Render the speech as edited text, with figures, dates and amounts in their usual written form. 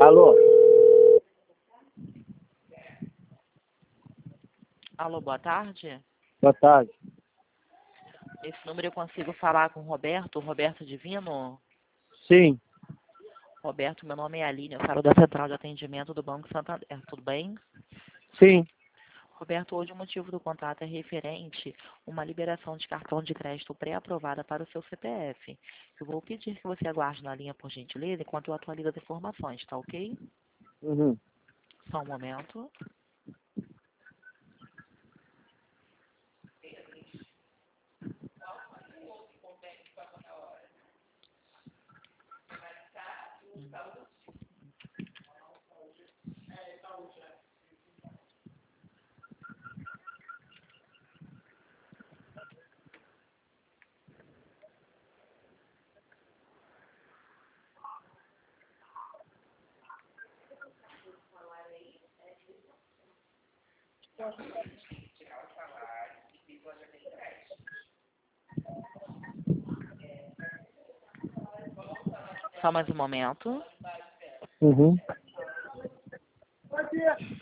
Alô? Alô, boa tarde. Boa tarde. Esse número eu consigo falar com o Roberto Divino? Sim. Roberto, meu nome é Aline, eu falo da Central de Atendimento do Banco Santander, tudo bem? Sim. Roberto, hoje o motivo do contrato é referente a uma liberação de cartão de crédito pré-aprovada para o seu CPF. Eu vou pedir que você aguarde na linha, por gentileza, enquanto eu atualizo as informações, tá ok? Uhum. Só um momento. Só mais um momento. Uhum.